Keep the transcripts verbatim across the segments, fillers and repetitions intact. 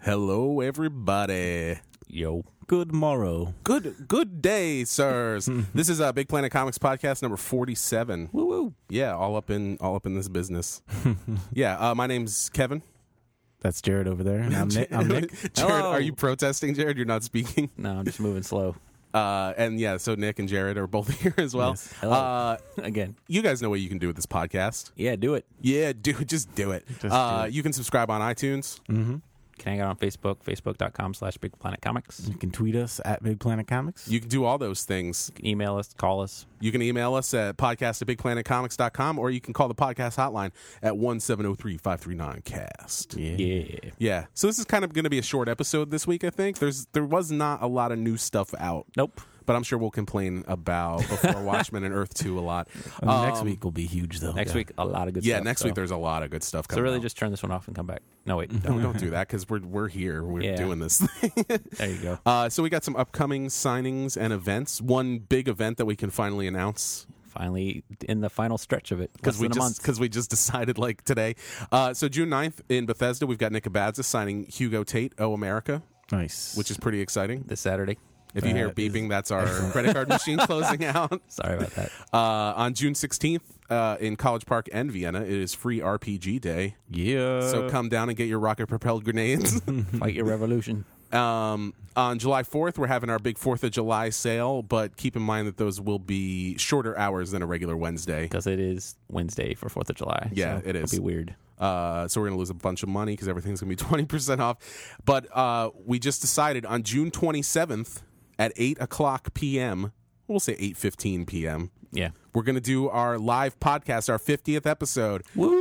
Hello, everybody. Yo. Good morrow. Good good day, sirs. This is uh, Big Planet Comics podcast number forty-seven. Woo woo. Yeah, all up in all up in this business. yeah, uh, my name's Kevin. That's Jared over there. And I'm Nick. I'm Nick. Jared, Hello. are you protesting, Jared? You're not speaking. No, I'm just moving slow. Uh, and yeah, so Nick and Jared are both here as well. Yes. Hello. Uh, Again. you guys know what you can do with this podcast. Yeah, do it. Yeah, do just do it. Just uh, do it. You can subscribe on iTunes. Mm-hmm. Can hang out on Facebook, facebook.com slash Big Planet Comics. You can tweet us at Big Planet Comics. You can do all those things. You can email us, call us. You can email us at podcast at big planet comics dot com, or you can call the podcast hotline at one seven zero three, five three nine, cast. Yeah. Yeah. Yeah. So this is kind of going to be a short episode this week, I think. There's There was not a lot of new stuff out, Nope. but I'm sure we'll complain about Before Watchmen and Earth two a lot. Uh, next Um, week will be huge, though. Next Yeah. week, a lot of good Yeah, stuff. next so. week there's a lot of good stuff coming So really out. just turn this one off and come back. No, wait. No, don't do that because we're, we're here. We're Yeah. doing this thing. There you go. uh, so we got some upcoming signings and events. One big event that we can finally announce. Finally, in the final stretch of it. Because Less we than a just month. because we just decided like today. Uh, so June ninth in Bethesda, we've got Nick Abadza signing Hugo Tate, Oh America, Nice. which is pretty exciting. This Saturday. If you hear That beeping, that's our credit card machine closing out. Sorry about that. Uh, on June sixteenth uh, in College Park and Vienna, it is Free R P G Day. yeah. So come down and get your rocket-propelled grenades. Fight your revolution. Um, on July fourth, we're having our big fourth of July sale, but keep in mind that those will be shorter hours than a regular Wednesday. Because it is Wednesday for fourth of July. Yeah, so it is. It'll be weird. Uh, so we're going to lose a bunch of money because everything's going to be twenty percent off. But uh, we just decided on June twenty-seventh at eight o'clock p.m., we'll say eight fifteen p.m., Yeah. we're going to do our live podcast, our fiftieth episode.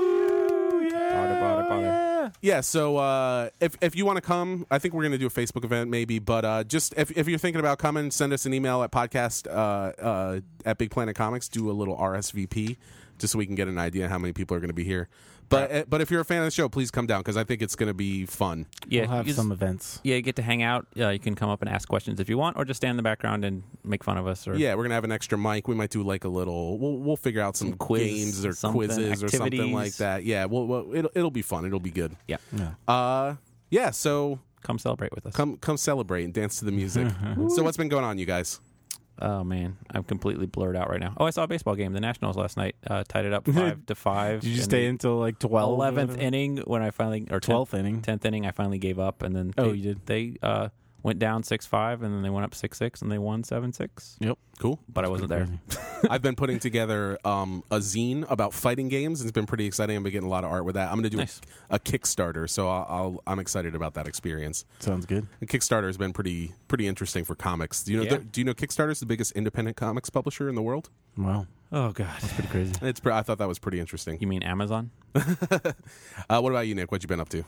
Woo! Yeah. Bada, bada, bada. Yeah. Yeah, so uh, if if you want to come, I think we're going to do a Facebook event maybe, but uh, just if, if you're thinking about coming, send us an email at podcast uh, uh, at Big Planet Comics, do a little R S V P, just so we can get an idea how many people are going to be here. But uh, but if you're a fan of the show, please come down because I think it's going to be fun. Yeah. We'll have you some just- events. Yeah, you get to hang out. Uh, you can come up and ask questions if you want, or just stand in the background and make fun of us. Or Yeah, we're gonna have an extra mic. We might do like a little. We'll we'll figure out some, Some quiz, games or something, quizzes or something activities. like that. Yeah, we'll, we'll it'll it'll be fun. It'll be good. yeah, Yeah. Uh, yeah. So come celebrate with us. come come celebrate and dance to the music. So what's been going on, you guys? Oh man, I'm completely blurred out right now. Oh, I saw a baseball game, the Nationals last night. Uh, tied it up five to five. Did you in stay the until like twelve? eleventh inning when I finally or twelfth inning. tenth inning I finally gave up, and then Oh, they, you did? They uh, went down six five, and then they went up six six, and they won seven six. Yep. Cool. But I wasn't there. I've been putting together um, a zine about fighting games. And it's been pretty exciting. I've been getting a lot of art with that. I'm going to do Nice. a, a Kickstarter, so I'll, I'll, I'm excited about that experience. Sounds good. And Kickstarter has been pretty pretty interesting for comics. Do you know? Yeah. The, do you know Kickstarter is the biggest independent comics publisher in the world? Wow. Oh god, That's pretty crazy. It's. pre- I thought that was pretty interesting. you mean Amazon? Uh, what about you, Nick? What you been up to?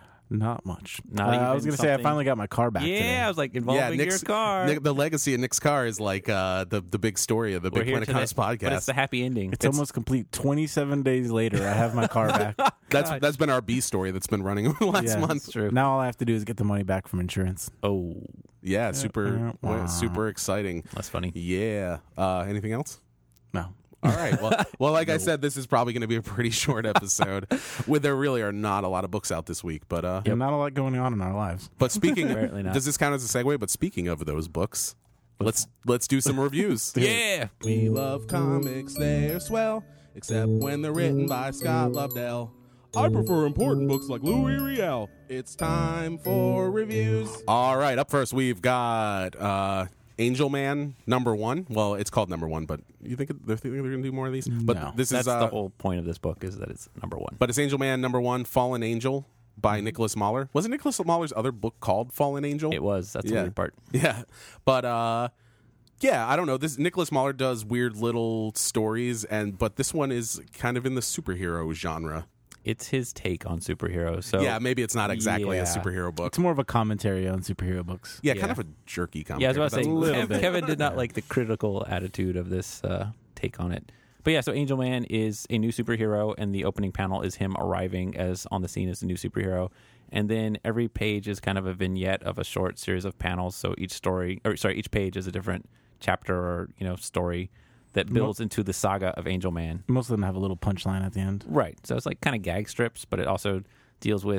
Not much. Not Uh, I was even going to say I something- finally got my car back Yeah, today. I was like involving your Nick's, car. Nick, the legacy of Nick's car is like uh, the the big story of the We're Big here Planet today, Comics but it's podcast. the happy ending. It's, almost complete. twenty-seven days later, I have my car back. That's gosh. that's been our B story that's been running over the last Yeah, month. It's true. Now all I have to do is get the money back from insurance. Oh, Yeah, super Wah. uh, super exciting. that's funny. Yeah. Uh, anything else? No. All right. Well, well, like I said, this is probably going to be a pretty short episode. With there really are not a lot of books out this week, but uh, Yep. Not a lot going on in our lives. but speaking, Apparently not. does this count as a segue? But speaking of those books, let's let's do some reviews. Yeah. We love comics, they're swell, except when they're written by Scott Lobdell. I prefer important books like Louis Riel. It's time for reviews. All right, up first we've got uh, Angel Man number one. Well, it's called number one, but you think it- they're, think they're going to do more of these? But No. this That's is uh, the whole point of this book is that it's number one. But it's Angel Man number one, Fallen Angel by Nicholas Mahler. Wasn't Nicholas Mahler's other book called Fallen Angel? It was. That's the Yeah. weird part. Yeah, but uh, yeah, I don't know. This Nicholas Mahler does weird little stories, and but this one is kind of in the superhero genre. It's his take on superheroes. So yeah, maybe it's not exactly a yeah. superhero book. It's more of a commentary on superhero books. Yeah, yeah. kind of a jerky comedy. Yeah, I was about to say, a little Kev- bit. Kevin did not like the critical attitude of this uh, take on it. But yeah, so Angel Man is a new superhero, and the opening panel is him arriving as on the scene as a new superhero. And then every page is kind of a vignette of a short series of panels. So each story, or sorry, each page is a different chapter or you know story that builds into the saga of Angel Man. Most of them have a little punchline at the end. Right. So it's like kind of gag strips, but it also deals with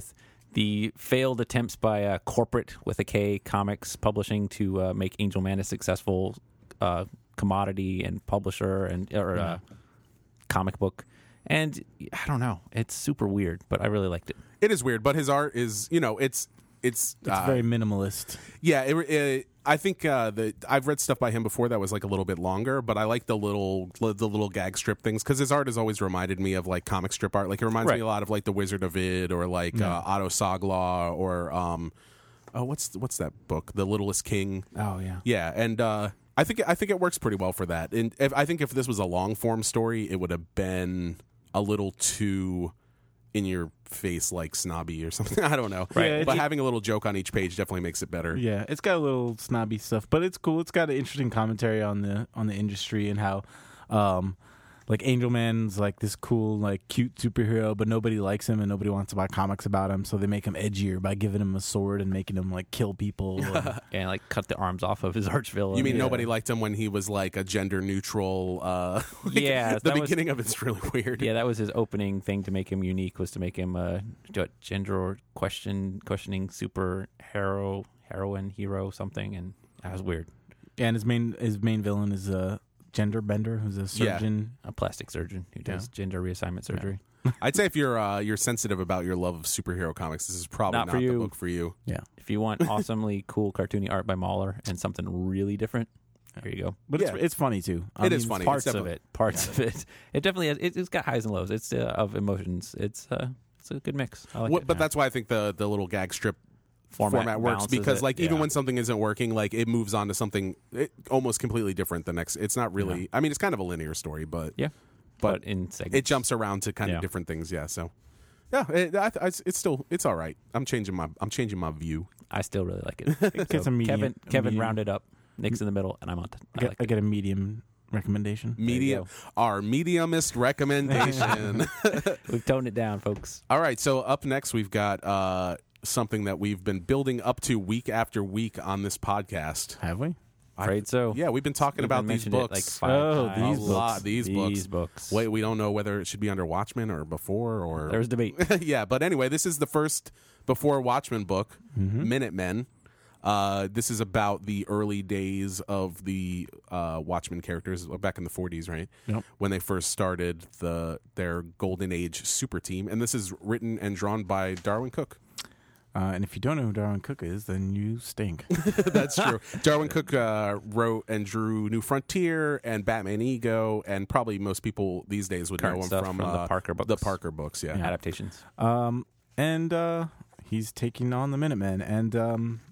the failed attempts by uh, corporate with a K Comics Publishing to uh, make Angel Man a successful uh, commodity and publisher and or uh, comic book. And I don't know, it's super weird, but I really liked it. It is weird, but his art is, you know, it's it's It's uh, very minimalist. yeah. It, it, I think uh, the I've read stuff by him before that was like a little bit longer, but I like the little the little gag strip things because his art has always reminded me of like comic strip art. Like it reminds Right. me a lot of like the Wizard of Id or like Yeah. uh, Otto Soglaw or um, oh what's what's that book, The Littlest King. Oh yeah. Yeah, and uh, I think I think it works pretty well for that. And if, I think if this was a long form story, it would have been a little too in your face, like snobby or something. I don't know. Right. Yeah, but it's- having a little joke on each page definitely makes it better. Yeah, it's got a little snobby stuff, but it's cool. It's got an interesting commentary on the on the industry and how, um, like Angel Man's like this cool, like cute superhero, but nobody likes him and nobody wants to buy comics about him. So they make him edgier by giving him a sword and making him like kill people. And, And like cut the arms off of his arch villain. You mean Yeah. nobody liked him when he was like a gender neutral? Uh, like, Yeah, the that was- beginning of it's really weird. Yeah, that was his opening thing to make him unique, was to make him a gender or question questioning super hero, heroine, hero, something, and that was weird. and his main his main villain is a gender bender who's a Yeah. surgeon. A plastic surgeon who does Yeah. gender reassignment surgery. I'd say if you're uh, you're sensitive about your love of superhero comics, this is probably Not not, for the you. book for you. Yeah, If you want awesomely cool cartoony art by Mahler and something really different, there you go. but Yeah. it's it's funny too. I It is mean, funny. Parts It's of definitely- it, parts of it. It definitely has. It, it's got highs and lows. It's uh, of emotions. It's uh, it's a good mix. I like What- it. but that's why I think the the little gag strip Format format, works balances because it, like even yeah. when something isn't working, like it moves on to something it, almost completely different the next. It's not really. I mean, it's kind of a linear story, but yeah, but but in segments, it jumps around to kind Yeah. of different things. Yeah, so yeah, it, I, I, it's still it's all right. I'm changing my I'm changing my view. I still really like it. It's a medium- Kevin a Kevin medium- rounded up, Nick's in the middle, and I'm on. T- I I get, like I it. get a medium recommendation. Medium, go. our mediumist recommendation. We've toned it down, folks. All right, so up next we've got uh, something that we've been building up to week after week on this podcast. Have we? Afraid so. Yeah, we've been talking We've about been these mentioned it books. like five Oh, times. these a books. lot. These, These books. books. Wait, we don't know whether it should be under Watchmen or before or There was debate. yeah, but anyway, this is the first before Watchmen book, Mm-hmm. Minutemen. Uh, this is about the early days of the uh, Watchmen characters back in the forties, right? Yep. When they first started the their Golden Age super team, and this is written and drawn by Darwin Cook. Uh, and if you don't know who Darwin Cook is, then you stink. That's true. Darwin Cook uh, wrote and drew New Frontier and Batman Ego, and probably most people these days would Current know him stuff from, from the uh, Parker books. The Parker books, yeah. Adaptations. Um, and uh, he's taking on the Minutemen. And um,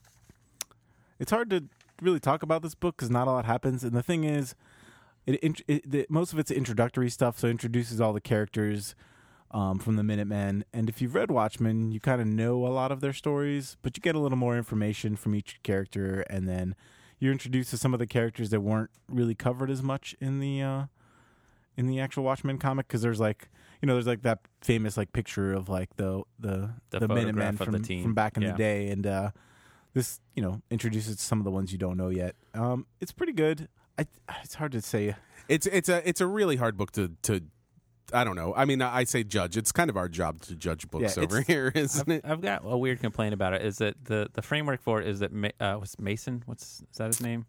it's hard to really talk about this book because not a lot happens. And the thing is, it, it, it the, most of it's introductory stuff, so it introduces all the characters um, from the Minutemen. And if you've read Watchmen, you kind of know a lot of their stories, but you get a little more information from each character, and then you're introduced to some of the characters that weren't really covered as much in the uh, in the actual Watchmen comic, because there's like you know there's like that famous like picture of like the the The the, Minutemen photograph of from the team. from back in Yeah. the day, and uh, this you know introduces some of the ones you don't know yet. Um, it's pretty good. I it's hard to say. It's it's a it's a really hard book to to I don't know. I mean, I say judge. It's kind of our job to judge books Yeah, over it's- here, isn't it? I've got a weird complaint about it. Is that the, the framework for it is that Ma- uh, was Mason? What's is that his name?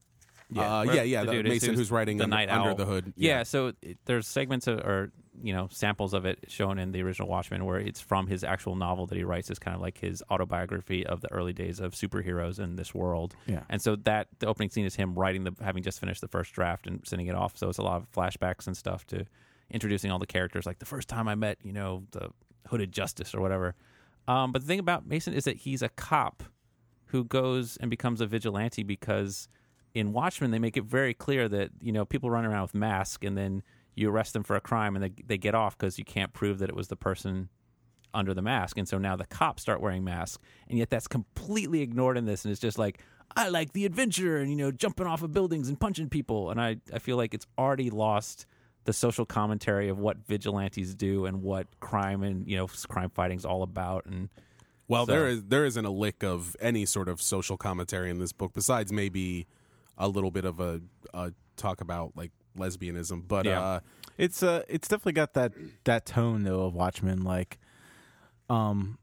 Uh, Where- yeah, yeah. The dude is- Mason who's writing the under, Night under Owl. the hood. Yeah, so it, there's segments of, or you know samples of it shown in the original Watchmen where it's from his actual novel that he writes. It's kind of like his autobiography of the early days of superheroes in this world. Yeah. And so that the opening scene is him writing the having just finished the first draft and sending it off. So it's a lot of flashbacks and stuff to introducing all the characters. Like the first time I met, you know, the Hooded Justice or whatever. Um, but the thing about Mason is that he's a cop who goes and becomes a vigilante because in Watchmen they make it very clear that you know people run around with masks and then you arrest them for a crime and they they get off because you can't prove that it was the person under the mask, and so now the cops start wearing masks, and yet that's completely ignored in this, and it's just like I like the adventure and you know jumping off of buildings and punching people, and I I feel like it's already lost the social commentary of what vigilantes do and what crime and you know crime fighting's all about. And Well, So- there is there isn't a lick of any sort of social commentary in this book besides maybe a little bit of a, a talk about like lesbianism, but Yeah. uh, It's uh, it's definitely got that that tone though of Watchmen. Like, um,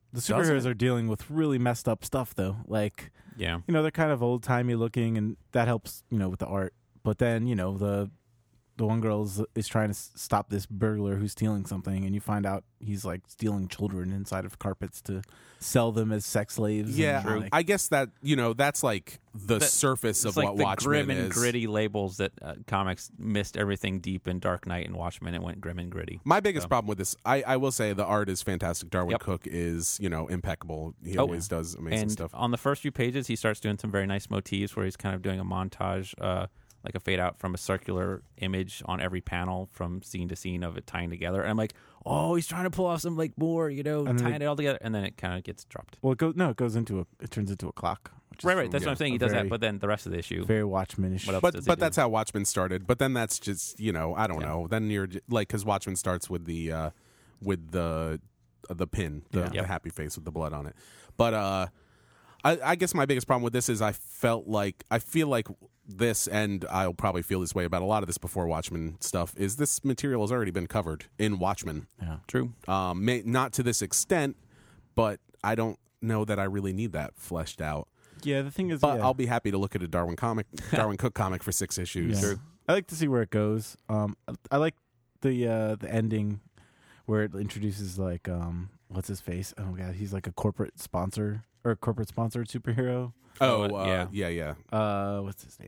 The superheroes it? are dealing with really messed up stuff, though. Like, Yeah. you know, they're kind of old timey looking, and that helps, you know, with the art. But then, you know, the the one girl is, is trying to s- stop this burglar who's stealing something, and you find out he's like stealing children inside of carpets to sell them as sex slaves. Yeah, and, like, I guess that you know that's like the That- surface of It's like what the Watchmen grim and is. gritty labels that uh, comics missed everything deep in Dark Knight and Watchmen. It went grim and gritty. My biggest So. problem with this, I, I will say, the art is fantastic. Darwin Yep. Cook is you know impeccable. He Oh, always does amazing And stuff. on the first few pages, he starts doing some very nice motifs where he's kind of doing a montage, uh, like a fade out from a circular image on every panel from scene to scene of it tying together. And I'm like, oh, he's trying to pull off some like more, you know, And then tying it all together. And then it kind of gets dropped. well, it goes no, it goes into a, it turns into a clock. Which Right, is right. That's yeah, what I'm saying. He a does very- that, but then the rest of the issue. very Watchmen-ish. What else But does he but do? that's how Watchmen started. But then that's just you know I don't Yeah. know. Then you're j- like because Watchmen starts with the uh, with the uh, the pin, the, Yeah. the Yep. happy face with the blood on it. But uh, I, I guess my biggest problem with this is I felt like I feel like this, and I'll probably feel this way about a lot of this before Watchmen stuff. Is this material has already been covered in Watchmen? yeah. True. Um, may, not to this extent, but I don't know that I really need that fleshed out. Yeah, the thing is, But yeah. I'll be happy to look at a Darwin comic, Darwin Cook comic for six issues. Yeah. I like to see where it goes. Um, I- I like the uh, the ending where it introduces like um, what's his face? Oh god, he's like a corporate sponsor or a corporate sponsored superhero. Oh, Oh, uh, yeah. yeah, yeah. Uh, what's his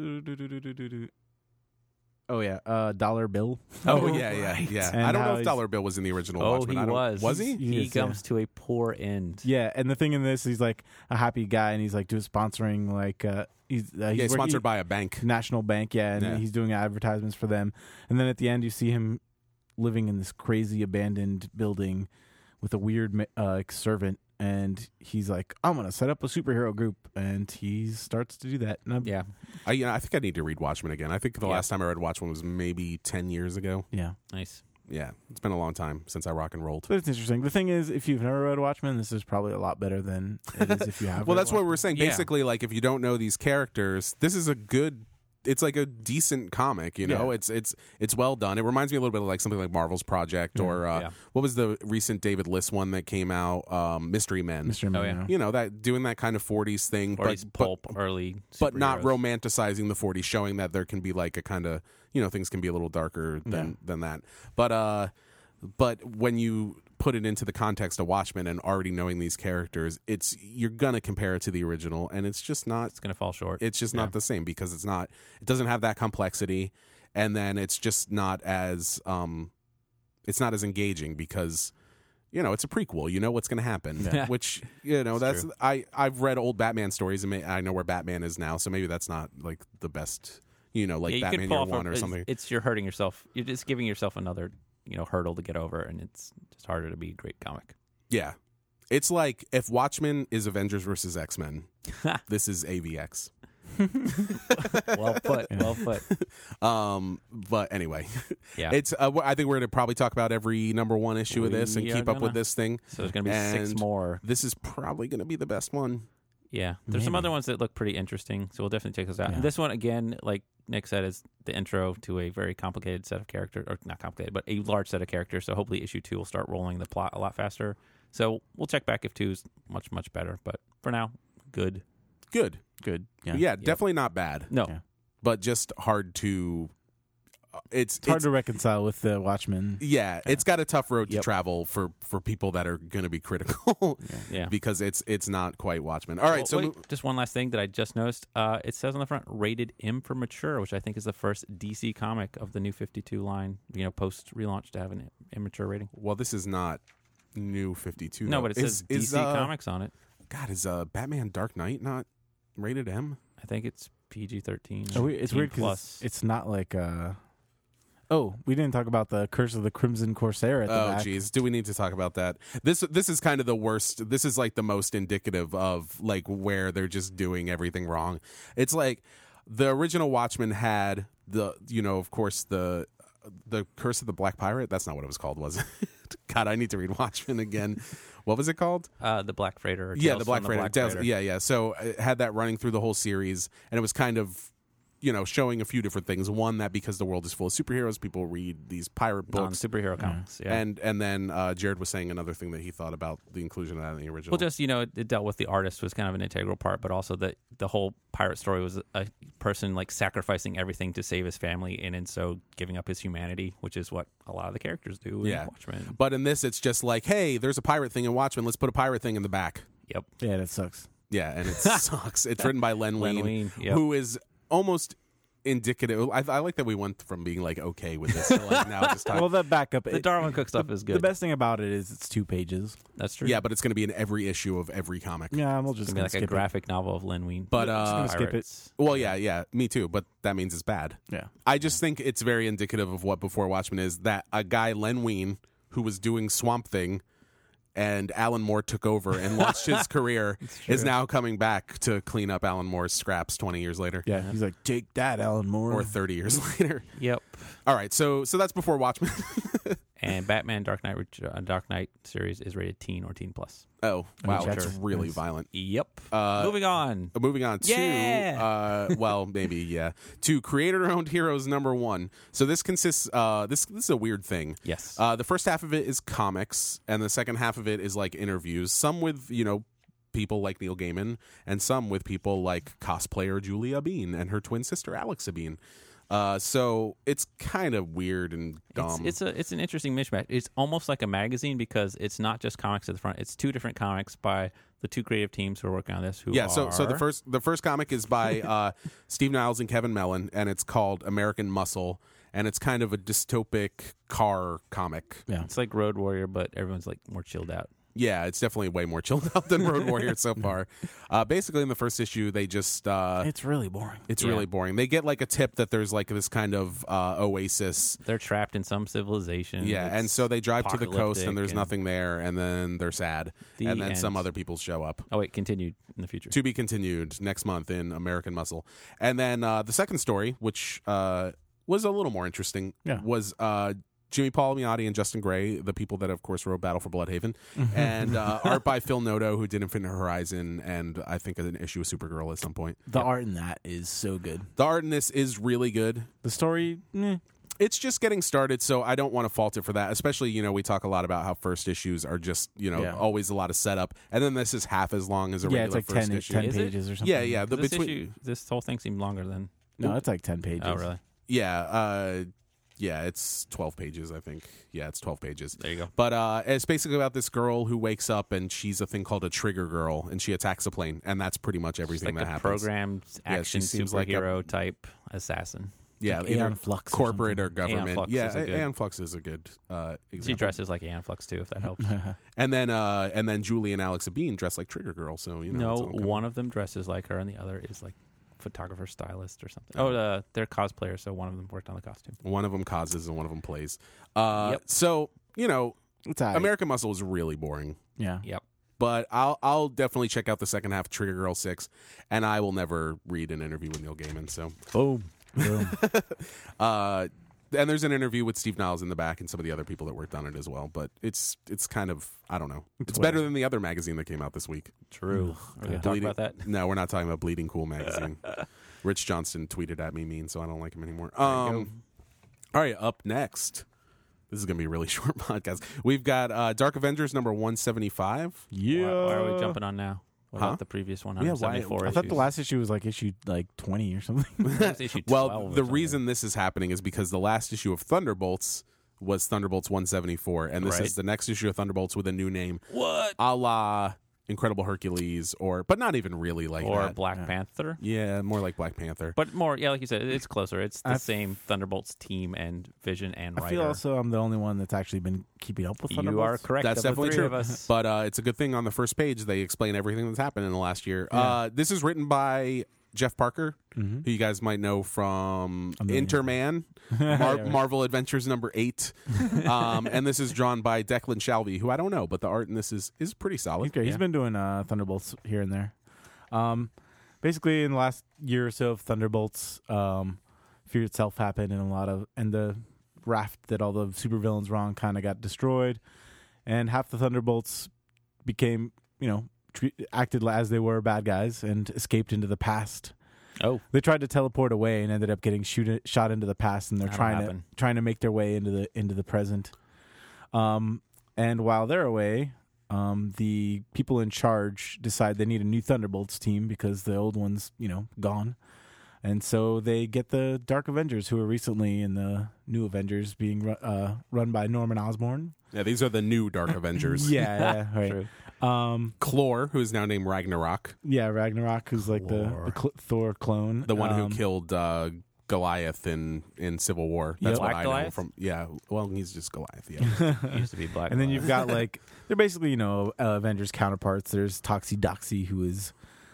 name? Oh yeah, uh, Dollar Bill. Oh, yeah, yeah, right. yeah. And I don't how know if he's- Dollar Bill was in the original Oh, Watchmen. he I don't- was. Was he? He He is, yeah. comes to a poor end. Yeah, and the thing in this, he's like a happy guy, and he's like doing sponsoring like uh, he's uh, he's Yeah, working- sponsored by a bank. National Bank, yeah, and Yeah. he's doing advertisements for them. And then at the end, you see him living in this crazy abandoned building with a weird ma- uh, like, servant, and he's like, "I'm gonna set up a superhero group," and he starts to do that. And I'm, Yeah. I, you know, I think I need to read Watchmen again. I think the Yeah. last time I read Watchmen was maybe ten years ago. yeah, Nice. Yeah, it's been a long time since I rock and rolled. but it's interesting. The thing is, if you've never read Watchmen, this is probably a lot better than it is if you have. Well, read that's what Watchmen. we were saying. Yeah. Basically, like if you don't know these characters, this is a good. It's like a decent comic, you know. Yeah. It's it's it's well done. It reminds me a little bit of like something like Marvel's Project or uh, Yeah. what was the recent David Liss one that came out? Um, Mystery Men. Mister Oh, yeah. Mano. You know that doing that kind of forties thing, Or he's but, pulp but early. but not superheroes. romanticizing the forties, showing that there can be like a kind of you know things can be a little darker than Yeah. than that. But uh, but when you put it into the context of Watchmen and already knowing these characters, it's you're gonna compare it to the original, and it's just not. It's going to fall short. It's just Yeah. not the same because it's not. It doesn't have that complexity, and then it's just not as um, it's not as engaging because. You know, it's a prequel. You know what's going to happen, Yeah. which you know It's that's true. I I've read old Batman stories and may, I know where Batman is now, so maybe that's not like the best. You know, like Yeah, you Batman could pull Year off a- One or it's- something. It's you're hurting yourself. You're just giving yourself another, you know, hurdle to get over, and it's just harder to be a great comic. Yeah, it's like if Watchmen is Avengers versus X Men, this is A V X. Well put. Well put. Um, but anyway, Yeah. it's. Uh, I think we're going to probably talk about every number one issue of this and We keep are up with gonna. this thing. So there's going to be six and- more. This is probably going to be the best one. Yeah. There's some Maybe. other ones that look pretty interesting, so we'll definitely check those out. Yeah. And this one, again, like Nick said, is the intro to a very complicated set of characters, or not complicated, but a large set of characters. So hopefully issue two will start rolling the plot a lot faster. So we'll check back if two is much, much better. But for now, good. Good. Good. Yeah, Yeah. definitely not bad, No. Yeah. but just hard to. uh, It's It's hard it's- to reconcile with the Watchmen. Yeah, it's got a tough road to Yep. travel for, for people that are going to be critical Yeah. because it's it's not quite Watchmen. All right, Well, so wait, mo- just one last thing that I just noticed. Uh, it says on the front, rated M for mature, which I think is the first D C comic of the new fifty-two line, you know, post relaunch to have an immature rating. well, this is not new fifty-two. No, though. but it Is- says D C is, uh, Comics on it. God, is uh, Batman Dark Knight not rated M? I think it's P G thirteen. Oh, we- it's weird because plus. it's not like. Uh, oh, we didn't talk about the Curse of the Crimson Corsair at the Oh, back. geez, do we need to talk about that? This this is kind of the worst. This is like the most indicative of like where they're just doing everything wrong. It's like the original Watchmen had the you know of course the the Curse of the Black Pirate. That's not what it was called, was it? God, I need to read Watchmen again. What was it called? Uh, the Black Freighter. Or Yeah, Tales the Black from Freighter. Black Tales- Freighter. Yeah, yeah. So it had that running through the whole series, and it was kind of you know, showing a few different things. One, that because the world is full of superheroes, people read these pirate books. Non-superhero comics, yeah. And and then uh, Jared was saying another thing that he thought about the inclusion of that in the original. Well, just, you know, it, it dealt with the artist was kind of an integral part, but also that the whole pirate story was a person like sacrificing everything to save his family and in so giving up his humanity, which is what a lot of the characters do in Yeah. Watchmen. But in this, it's just like, hey, there's a pirate thing in Watchmen. Let's put a pirate thing in the back. Yep. Yeah, that sucks. Yeah, and it sucks. It's written by Len Len Wein, Wein, yep. who is almost indicative. I, I like that we went from being like okay with this to like now just talking. Well, the backup. The it- Darwin Cook stuff is good. The best thing about it is it's two pages. That's true. Yeah, but it's going to be in every issue of every comic. Yeah, we'll just It's gonna gonna be like a skip it. graphic novel of Len Wein. But Just uh, gonna skip it. Pirates. well, yeah, yeah, me too. But that means it's bad. Yeah. I just think it's very indicative of what Before Watchmen is. That a guy Len Wein who was doing Swamp Thing, and Alan Moore took over and launched his career, is now coming back to clean up Alan Moore's scraps twenty years later. Yeah, he's like, take that, Alan Moore. Or thirty years later. Yep. All right, so so that's Before Watchmen. And Batman Dark Knight uh, Dark Knight series is rated teen or teen plus. Oh, wow, sure. that's really Nice. violent. Yep. Uh, Moving on. Moving on to, Yeah. uh, well, maybe, yeah, to Creator-Owned Heroes number one. So this consists, uh, this this is a weird thing. Yes. Uh, the first half of it is comics, and the second half of it is like interviews, some with, you know, people like Neil Gaiman, and some with people like cosplayer Julia Bean and her twin sister Alexa Bean. Uh, so it's kind of weird and dumb. It's, it's a it's an interesting mishmash. It's almost like a magazine because it's not just comics at the front. It's two different comics by the two creative teams who are working on this. Who yeah, are... so so the first the first comic is by uh, Steve Niles and Kevin Mellon, and it's called American Muscle, and it's kind of a dystopic car comic. Yeah. It's like Road Warrior, but everyone's like more chilled out. Yeah, it's definitely way more chilled out than Road Warrior so far. Uh, basically, in the first issue, they just uh, It's really boring. it's Yeah. really boring. They get like a tip that there's like this kind of uh, oasis. They're trapped in some civilization. Yeah, It's and so they drive to the coast, apocalyptic and there's and- nothing there, and then they're sad, The and then end. some other people show up. Oh wait, continued in the future. To be continued next month in American Muscle. And then uh, the second story, which uh, was a little more interesting, Yeah. was uh, Jimmy Palmiotti and Justin Gray, the people that, of course, wrote Battle for Bloodhaven, and uh, art by Phil Noto, who did Infinite Horizon, and I think an issue of Supergirl at some point. The art in that is so good. The art in this is really good. The story, eh. It's just getting started, so I don't want to fault it for that. Especially, you know, we talk a lot about how first issues are just, you know, Yeah. always a lot of setup, and then this is half as long as a yeah, it's regular like first ten, issue. ten Is it? pages or something. Yeah, yeah. The this between, issue, this whole thing seemed longer than. No, it's like ten pages. Oh really? yeah, uh, yeah. It's twelve pages, I think. Yeah, it's twelve pages. There you go. But uh, it's basically about this girl who wakes up and she's a thing called a trigger girl, and she attacks a plane, and that's pretty much It's everything like that a happens. programmed Yeah, action she seems like a- superhero type assassin. Yeah, Like either Aeon Flux or corporate or, something. government. Aeon Flux yeah, is a good- Aeon Flux is a good uh, She example. dresses like Aeon Flux too, if that helps. And then uh, and then Julie and Alexa Bean dress like Trigger Girl. So you know, No, it's all kind of- one of them dresses like her, and the other is like photographer, stylist, or something. Oh, uh, they're cosplayers, so one of them worked on the costume. one of them causes and one of them plays. Uh, Yep. So you know, It's all right. American Muscle is really boring. Yeah. Yep. But I'll I'll definitely check out the second half of Trigger Girl six, and I will never read an interview with Neil Gaiman. So, Boom. Boom. uh, and there's an interview with Steve Niles in the back and some of the other people that worked on it as well. But it's it's kind of I don't know. It's, It's better whatever. than the other magazine that came out this week. True. Are we gonna talk Bleeding- about that? No, we're not talking about Bleeding Cool magazine. Rich Johnston tweeted at me mean, so I don't like him anymore. you Um, all right, up next. This is going to be a really short podcast. We've got uh, Dark Avengers number one seventy-five. Yeah. Why, why are we jumping on now? What Huh? about the previous one? Yeah, why- seventy-four I thought the issues? last issue was like issue like twenty or something. That's issue Well, twelve or the something. reason this is happening is because the last issue of Thunderbolts was Thunderbolts one seventy-four, and this Right. is the next issue of Thunderbolts with a new name, what a la Incredible Hercules, or but not even really like or that. Black Yeah. Panther, Yeah, more like Black Panther. but more yeah, like you said, it's closer. It's the I- same Thunderbolts team and Vision and I writer. feel also I'm the only one that's actually been keeping up with you Thunderbolts. are correct. That's of the definitely three true. Of us. But uh, it's a good thing on the first page they explain everything that's happened in the last year. Yeah. Uh, this is written by Jeff Parker, Mhm. who you guys might know from A million. Interman, Yeah, Mar- right. Marvel Adventures number eight. um, and this is drawn by Declan Shalvey, who I don't know, but the art in this is, is pretty He's solid. great. He's Yeah. been doing uh, Thunderbolts here and there. Um, basically, in the last year or so of Thunderbolts, um, Fear itself happened, and a lot of and the raft that all the supervillains were on kind of got destroyed, and half the Thunderbolts became, you know, tre- acted as they were bad guys and escaped into the past. Oh, They tried to teleport away and ended up getting shoot, shot into the past, and they're That'll trying happen. to trying to make their way into the into the present. Um, and while they're away, um, the people in charge decide they need a new Thunderbolts team because the old one's, you know, gone. And so they get the Dark Avengers, who are recently in the New Avengers, being ru- uh, run by Norman Osborn. Yeah, these are the new Dark Avengers. Yeah, yeah, right. true. Um, Clor, who is now named Ragnarok, yeah, Ragnarok, who's like the, Thor. the cl- Thor clone, the one Um, who killed uh, Goliath in, in Civil War. That's Yep. what Black I know Goliath? from. Yeah, well, he's just Goliath. Yeah. He used to be black. And then Goliath. you've got like they're basically, you know, uh, Avengers counterparts. There's Toxie Doxie, who is,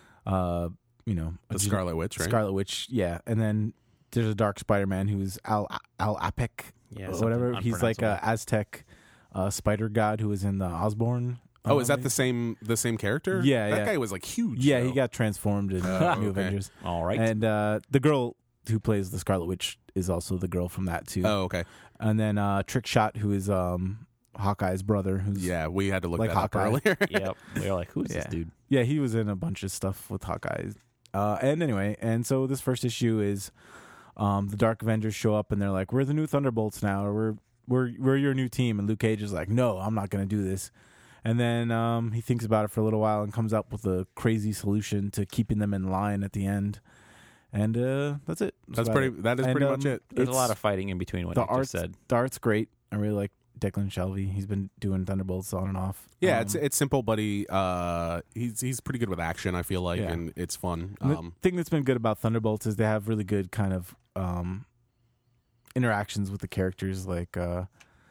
uh, you know, a The gen- Scarlet Witch, right? Scarlet Witch, yeah. And then there's a Dark Spider-Man who's Al Al Apec, Yeah, or something whatever. He's like a unpronounceable. Aztec uh, spider god who was in the Osborn. Oh, is that um, the same the same character? Yeah, that yeah. guy was like huge. Yeah, he though. got transformed in Oh, New okay. Avengers. All right. And uh, the girl who plays the Scarlet Witch is also the girl from that too. Oh, okay. And then uh, Trick Shot, who is um, Hawkeye's brother. Who's Yeah, we had to look Like that up Hawkeye. earlier. Yep. We were like, who's Yeah. this dude? Yeah, he was in a bunch of stuff with Hawkeye. Uh, and anyway, and so this first issue is um, the Dark Avengers show up and they're like, "We're the new Thunderbolts now, or we're we're we're your new team." And Luke Cage is like, "No, I'm not going to do this." And then um, he thinks about it for a little while and comes up with a crazy solution to keeping them in line at the end. And uh, that's it. That's about pretty. it. That is And, pretty um, much it. There's a It's- lot of fighting in between what the you just art's said. the art's great. I really like Declan Shelby. He's been doing Thunderbolts on and off. Yeah, Um, it's it's simple, but he uh, he's he's pretty good with action. I feel like, Yeah. and it's fun. And Um, the thing that's been good about Thunderbolts is they have really good kind of um, interactions with the characters. Like uh,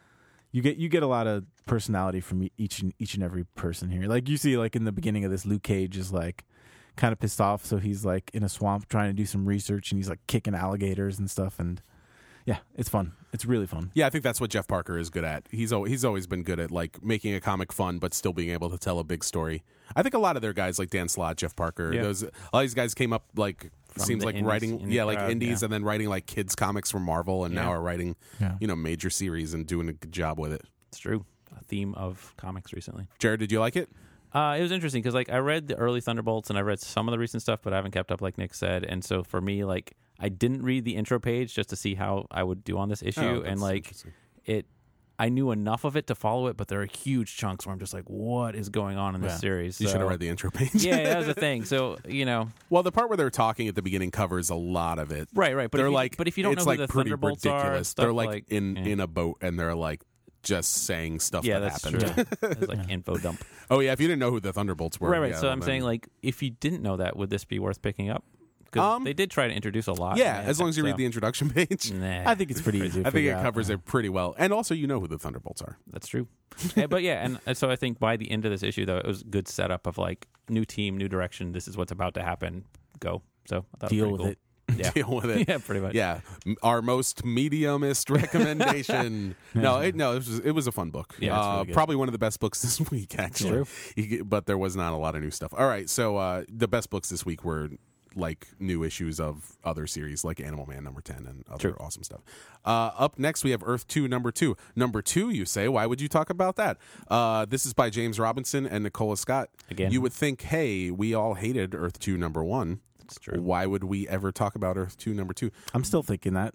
you get you get a lot of personality from e- each and each and every person here. Like you see, like in the beginning of this, Luke Cage is like kind of pissed off, so he's like in a swamp trying to do some research, and he's like kicking alligators and stuff. And yeah, it's fun. It's really fun. yeah, I think that's what Jeff Parker is good at. He's al- he's always been good at like making a comic fun, but still being able to tell a big story. I think a lot of their guys, like Dan Slott, Jeff Parker, Yeah. those all these guys came up like From seems the like indies- writing, indie yeah, like crowd, indies, yeah. and then writing like kids comics from Marvel, and Yeah. now are writing Yeah. you know major series and doing a good job with it. It's true. A theme of comics recently. Jared, did you like it? Uh, it was interesting because like I read the early Thunderbolts and I read some of the recent stuff, but I haven't kept up like Nick said. And so for me, like I didn't read the intro page just to see how I would do on this issue, Oh, that's and like interesting. it, I knew enough of it to follow it, but there are huge chunks where I'm just like, what is going on in this Yeah. series? You So- should have read the intro page. Yeah, that was the thing. So you know, Well, the part where they're talking at the beginning covers a lot of it. right, right. But they're if you, like, but if you don't it's know like who the pretty Thunderbolts are, ridiculous. stuff They're like, like in yeah. in a boat and they're like just saying stuff yeah, that that's happened. true. It's like info dump. Oh yeah, if you didn't know who the Thunderbolts were, Right, right. yeah, so well, I'm then- saying, like, if you didn't know that, would this be worth picking up? Because Um, they did try to introduce a lot. yeah, in as long as you read so- the introduction page. Nah, I think it's pretty easy. To I think figure it out. covers it pretty well, and also you know who the Thunderbolts are. that's true. Yeah, but yeah, and and so I think by the end of this issue, though, it was a good setup of like new team, new direction. This is what's about to happen. Go. So I thought Deal it was with pretty it. cool. Yeah. Deal with it. Yeah, pretty much. Yeah, M- our most mediumist recommendation. no, it, no, it was it was a fun book. Yeah, it's uh, really good. probably one of the best books this week, actually. True. You get- but there was not a lot of new stuff. All right, so uh, the best books this week were like new issues of other series, like Animal Man number ten and other True. awesome stuff. Uh, up next, we have Earth Two number two. Number two, you say? Why would you talk about that? Uh, this is by James Robinson and Nicola Scott. Again. You would think, hey, we all hated Earth Two number one. It's true. Why would we ever talk about Earth Two number two? I'm still thinking that.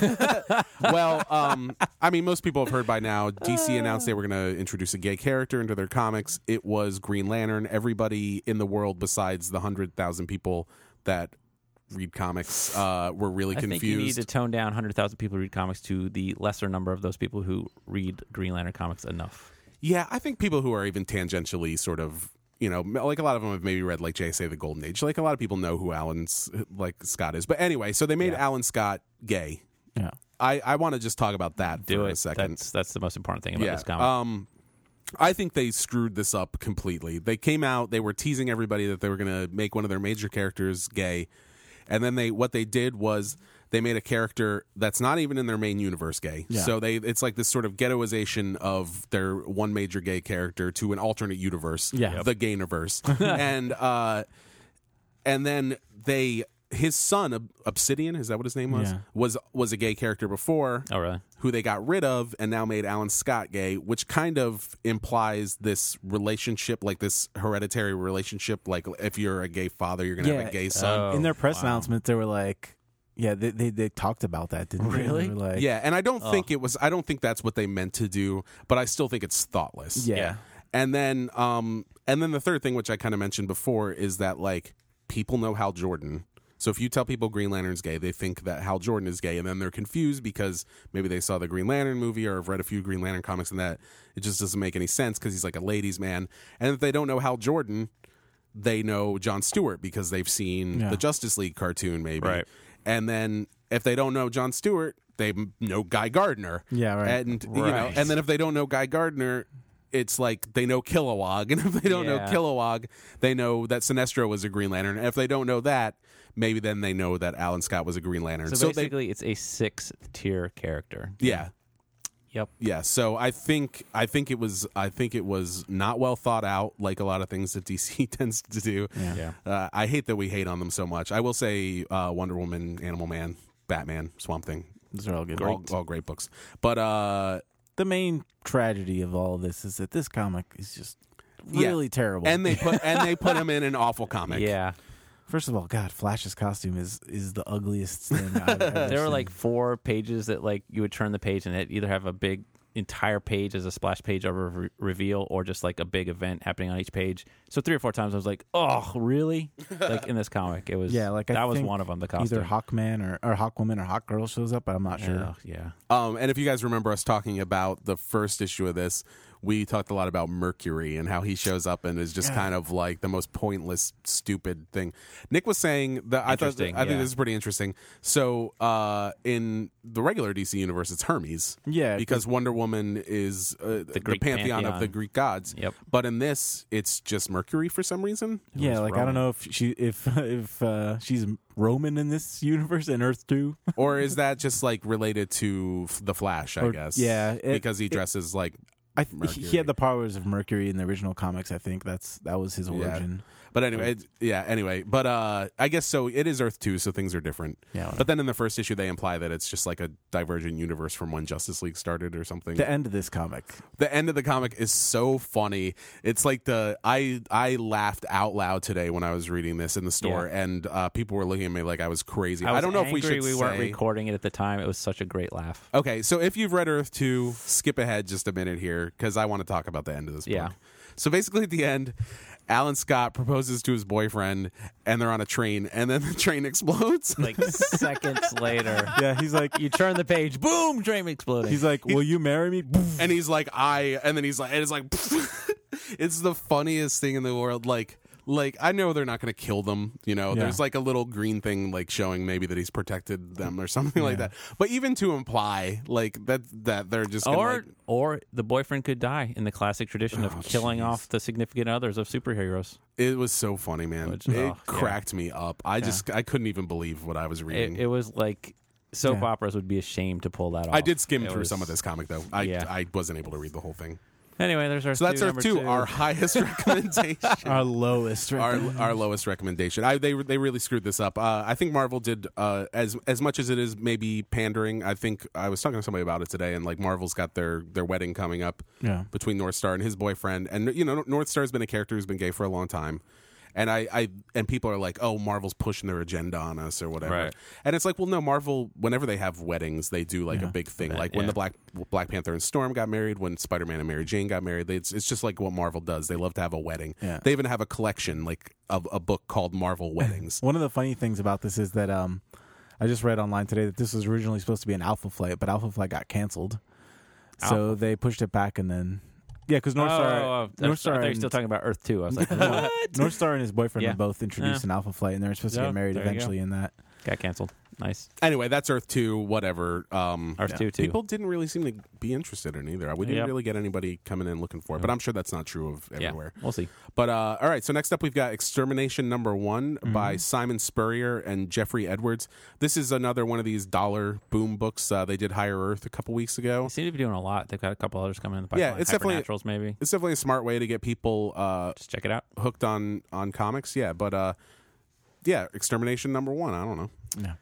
Well, um, I mean, most people have heard by now. D C announced they were going to introduce a gay character into their comics. It was Green Lantern. Everybody in the world besides the hundred thousand people that read comics uh, were really I confused. think you need to tone down one hundred thousand people who read comics to the lesser number of those people who read Green Lantern comics enough. Yeah, I think people who are even tangentially sort of, you know, like a lot of them have maybe read like J S A The Golden Age. Like a lot of people know who Alan like Scott is. But anyway, so they made Yeah. Alan Scott gay. Yeah. I, I want to just talk about that Do for it. a second. That's that's the most important thing about yeah. this comic. Um, I think they screwed this up completely. They came out, they were teasing everybody that they were going to make one of their major characters gay. And then they what they did was they made a character that's not even in their main universe gay. Yeah. So they it's like this sort of ghettoization of their one major gay character to an alternate universe, Yeah. the Gayniverse. and uh and then they his son Ob- Obsidian, is that what his name was? Yeah. Was was a gay character before, Oh, really? who they got rid of and now made Alan Scott gay, which kind of implies this relationship, like this hereditary relationship. Like if you're a gay father, you're gonna have Yeah. a gay son. Oh, In their press wow. announcement, they were like, yeah, they they, they talked about that, didn't they? Really? They were like, Yeah, and I don't Oh. think it was. I don't think that's what they meant to do, but I still think it's thoughtless. yeah. Yeah. And then, um, and then the third thing, which I kind of mentioned before, is that like people know Hal Jordan. So if you tell people Green Lantern's gay, they think that Hal Jordan is gay, and then they're confused because maybe they saw the Green Lantern movie or have read a few Green Lantern comics, and that it just doesn't make any sense because he's like a ladies' man. And if they don't know Hal Jordan, they know Jon Stewart because they've seen Yeah. the Justice League cartoon, maybe. Right. And then if they don't know Jon Stewart, they m- know Guy Gardner. Yeah, right. And you know, Right. and then if they don't know Guy Gardner, it's like they know Kilowog, and if they don't know Yeah. Kilowog, they know that Sinestro was a Green Lantern. And if they don't know that, maybe then they know that Alan Scott was a Green Lantern. So, So, they, basically, it's a sixth tier character. yeah, Yep. yeah. So I think I think it was I think it was not well thought out, like a lot of things that D C tends to do. Yeah. Yeah. Uh, I hate that we hate on them so much. I will say uh, Wonder Woman, Animal Man, Batman, Swamp Thing, Those are all good. all, all great books. But uh, The main tragedy of all of this is that this comic is just Yeah. really terrible. and they put and they put him in an awful comic. Yeah. First of all, God, Flash's costume is is the ugliest thing I've ever There were seen. like four pages that like you would turn the page and it either have a big entire page as a splash page of a re- reveal or just like a big event happening on each page. So three or four times I was like, oh, really? Like in this comic, it was Yeah, like I that was think one of them. The costume. either Hawkman or, or Hawkwoman or Hawkgirl shows up, but I'm not sure. Yeah, yeah. Um, and if you guys remember us talking about the first issue of this, we talked a lot about Mercury and how he shows up and is just Yeah. kind of like the most pointless, stupid thing. Nick was saying that I thought Interesting, I think yeah. this is pretty interesting. So uh, in the regular D C universe, it's Hermes. Yeah, because Wonder Woman is uh, the, Greek pantheon, of pantheon. the Greek gods. Yep. But in this, it's just Mercury for some reason. Yeah, was like I Roman. don't know if she if if uh, she's Roman in this universe in Earth two. Or is that just like related to f- the Flash? I Or- guess. yeah, it- because he it- dresses like. I th- he Mercury. had the powers of Mercury in the original comics. I think that's that was his Yeah. origin. But anyway, it, yeah. Anyway, but uh, I guess so. It is Earth two, so things are different. Yeah, But then in the first issue, they imply that it's just like a divergent universe from when Justice League started or something. the end of this comic. The end of the comic is so funny. It's like the I I laughed out loud today when I was reading this in the store, Yeah. and uh, people were looking at me like I was crazy. I, was don't know if we angry should we weren't say- recording it at the time. It was such a great laugh. Okay, so if you've read Earth two, skip ahead just a minute here because I want to talk about the end of this book. Yeah. So basically, at the end, Alan Scott proposes to his boyfriend, and they're on a train, and then the train explodes. Like seconds later, Yeah, he's like you turn the page, boom, train exploding. he's like, "Will you marry me?" And he's like, I, and then he's like, and it's like, it's the funniest thing in the world. Like, like I know they're not going to kill them. You know, Yeah. there's like a little green thing like showing maybe that he's protected them or something like Yeah. that. But even to imply like that that they're just gonna, or like, or the boyfriend could die in the classic tradition of Oh, killing jeez. off the significant others of superheroes. it was so funny, man. Which- it oh, yeah. cracked me up. I just I couldn't even believe what I was reading. It, it was like soap Yeah. operas would be ashamed to pull that off. I did skim It through was- some of this comic though. I Yeah. I wasn't able to read the whole thing. Anyway, there's our So that's Earth two, our highest recommendation. Our lowest. our our lowest recommendation. I they they really screwed this up. Uh, I think Marvel did uh, as as much as it is maybe pandering. I think I was talking to somebody about it today, and like Marvel's got their their wedding coming up Yeah. between North Star and his boyfriend, and you know North Star's been a character who's been gay for a long time. And I, I and people are like, oh, Marvel's pushing their agenda on us or whatever. Right. And it's like, well, no, Marvel. Whenever they have weddings, they do like Yeah. a big thing. Event, Like when yeah. the Black Black Panther and Storm got married, when Spider Man and Mary Jane got married. They, it's it's just like what Marvel does. They love to have a wedding. Yeah. They even have a collection, like of a book called Marvel Weddings. One of the funny things about this is that um, I just read online today that this was originally supposed to be an Alpha Flight, but Alpha Flight got canceled, so they pushed it back, and then yeah, because North Star, Oh, oh, oh. North I Star, thought you were and- still talking about Earth two. I was like, No, what? North Star and his boyfriend Yeah. were both introduced Yeah. in Alpha Flight, and they're supposed to Yeah, get married there you go. eventually in that. Got canceled. Nice. Anyway, that's Earth two, whatever. Um, Earth two too. people didn't really seem to be interested in either. We didn't Yep. really get anybody coming in looking for it, but I'm sure that's not true of yeah, everywhere. we'll see. But uh, all right, so next up we've got Extermination Number One Mm-hmm. by Simon Spurrier and Jeffrey Edwards. This is another one of these dollar boom books. Uh, they did Higher Earth a couple weeks ago. They seem to be doing a lot. They've got a couple others coming in the pipeline. Yeah, it's definitely- Naturals maybe. It's definitely a smart way to get people uh, Just check it out. hooked on on comics. Yeah, but uh, yeah, Extermination Number One. I don't know. Yeah.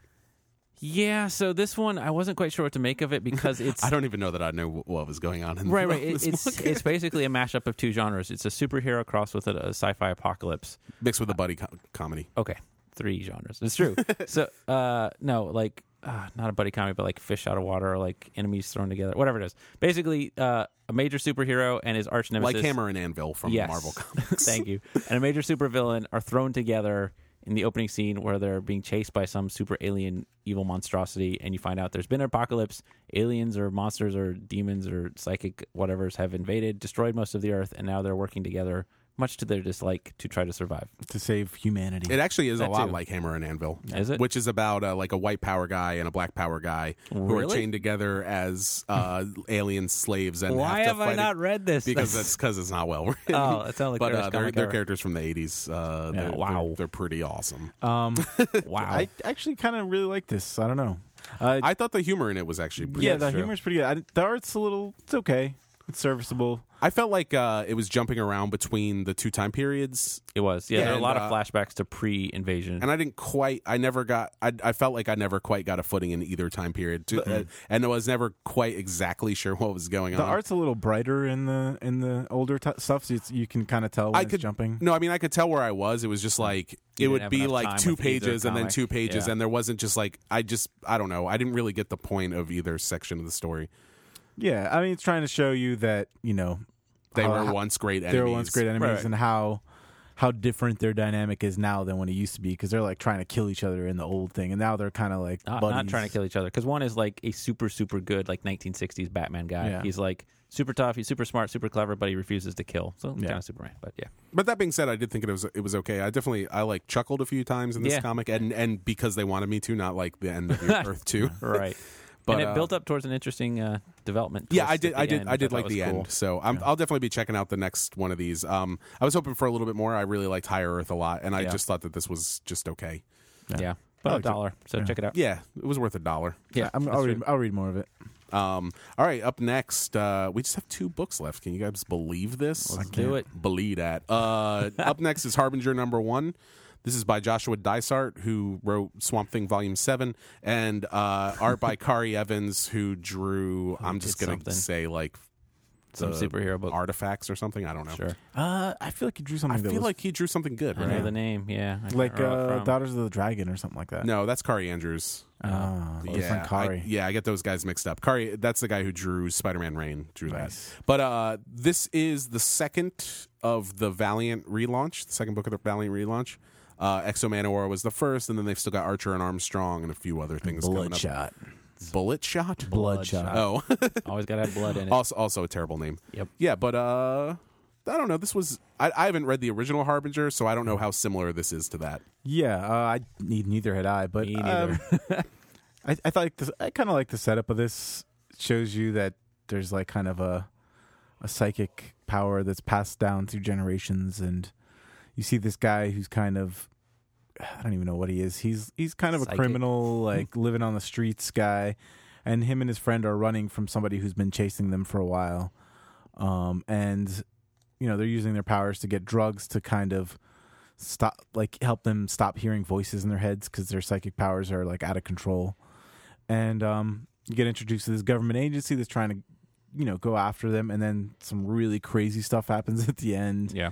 Yeah, so this one I wasn't quite sure what to make of it because it's I don't even know that I know what was going on in right, right. this It, it's book. it's basically a mashup of two genres. It's a superhero crossed with a, a sci-fi apocalypse. Mixed with a buddy co- comedy. Okay, three genres. It's true. so uh, no, like uh, not a buddy comedy, but like fish out of water, or like enemies thrown together, whatever it is. Basically, uh, a major superhero and his arch nemesis, Like Hammer and Anvil from yes. Marvel Comics. Thank you. And a major supervillain are thrown together in the opening scene where they're being chased by some super alien evil monstrosity, and you find out there's been an apocalypse. Aliens or monsters or demons or psychic whatevers have invaded, destroyed most of the Earth, and now they're working together, much to their dislike, to try to survive. To save humanity. It actually is That a lot too. like Hammer and Anvil. Is it? Which is about uh, like a white power guy and a black power guy who are Really? chained together as uh, alien slaves. And Why have, to have I fight not it read this? Because that's because it's not well written. Oh, that sounds like but Irish uh, they're, comic they're era. characters from the eighties. Uh, Yeah, they're, wow. they're, they're pretty awesome. Um, Wow. I actually kind of really like this. I don't know. Uh, I thought the humor in it was actually pretty yeah, good. the true. humor's pretty good. I, the art's a little. It's okay. It's serviceable. I felt like uh, it was jumping around between the two time periods, It was. Yeah, Yeah, there are a lot and, of uh, flashbacks to pre-invasion. and I didn't quite. I never got. I, I felt like I never quite got a footing in either time period, to, uh, and I was never quite exactly sure what was going The on. art's a little brighter in the in the older t- stuff, so it's, you can kind of tell when I it's could jumping. No, I mean I could tell where I was. It was just like it didn't would have be enough like time two with either pages and then comic. two pages, Yeah. and there wasn't just like I just I don't know. I didn't really get the point of either section of the story. Yeah, I mean it's trying to show you that you know They how- were how- once great enemies. they were once great enemies Right. and how how different their dynamic is now than when it used to be because they're like trying to kill each other in the old thing, and now they're kind of like not, buddies. not trying to kill each other, because one is like a super, super good, like nineteen sixties Batman guy. Yeah. He's like super tough, he's super smart, super clever, but he refuses to kill. So Yeah. kind of Superman, but yeah. But that being said, I did think it was it was okay. I definitely I like chuckled a few times in this Yeah. comic, and and because they wanted me to, not like the end of your Earth two. Right. But, and it uh, built up towards an interesting uh, development. Yeah, twist I at did. the I did. end, I which did thought like was the cool. end. So I'm, Yeah. I'll definitely be checking out the next one of these. Um, I was hoping for a little bit more. I really liked Higher Earth a lot, and I Yeah. just thought that this was just okay. Yeah, but a liked it. dollar. So Yeah. check it out. Yeah, it was worth a dollar. Yeah, I'm, that's I'll true. read. I'll read more of it. Um, all right, up next, uh, we just have two books left. Can you guys believe this? Let's do it. Believe that. Uh, up next is Harbinger number one. This is by Joshua Dysart, who wrote Swamp Thing Volume seven, and uh, art by Kari Evans, who drew, I'm just did going to something. say, like, Some the superhero book. artifacts or something. I don't know. Sure. Uh, I feel like he drew I something. that feel was like he drew something good, I right? know the name. Yeah. I can't like remember where uh, from. Daughters of the Dragon or something like that. No, that's Kari Andrews. Oh, yeah, different Kari. I, yeah, I get those guys mixed up. Kari, that's the guy who drew Spider-Man Reign, drew Nice. that. But uh, this is the second of the Valiant relaunch, the second book of the Valiant relaunch. Uh, Exo Manowar was the first, and then they've still got Archer and Armstrong and a few other things coming up. Bloodshot. Bullet Shot? Bloodshot. Oh, Always got to have blood in it. also also a terrible name. Yep. Yeah, but uh, I don't know. This was I, I haven't read the original Harbinger, so I don't know how similar this is to that. Yeah, uh, I need neither had I, but Me neither. um, I, I thought like this, I kind of like the setup of this. It shows you that there's like kind of a a psychic power that's passed down through generations, and you see this guy who's kind of I don't even know what he is. He's he's kind of a Psychic. criminal, like living on the streets guy, and him and his friend are running from somebody who's been chasing them for a while, um, and you know they're using their powers to get drugs to kind of stop, like help them stop hearing voices in their heads because their psychic powers are like out of control, and um, you get introduced to this government agency that's trying to, you know, go after them, and then some really crazy stuff happens at the end. Yeah.